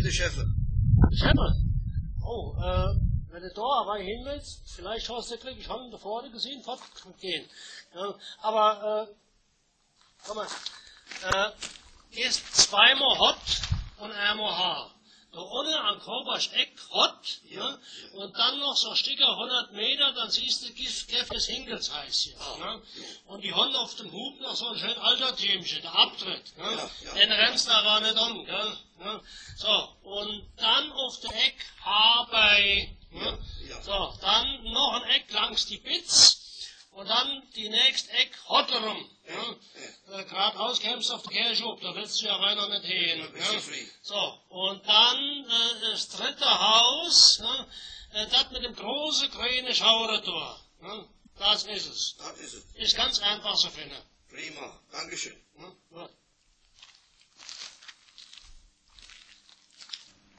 der Schäfer. Der Schäfer? Oh, wenn du da aber hin willst, vielleicht hast du Glück, ich habe ihn da vorne gesehen, fortgehen. Ja, aber, komm mal, gehst zweimal hot und einmal Haar. Da unten am Korbach Eck hot, ja, und dann noch so ein Stück 100 Meter, dann siehst du Gefes Hinkelsheiß hier. Ja, und die haben auf dem Hub noch so ein schön alter Themchen, der Abtritt. Ja, den rennst du aber nicht um. Ja, so, und dann auf der Eck Habei. Ja, so, dann noch ein Eck langs die Bitz. Und dann die nächste Eck Hotterum. Ja. Geradeaus kämst du auf die Kirche ab, da willst du ja reiner nicht hin. Ja. So, und dann das dritte Haus, das mit dem großen grünen Schauertor. Ja. Das ist es. Das ist es. Ist ganz einfach zu finden. Prima, Dankeschön.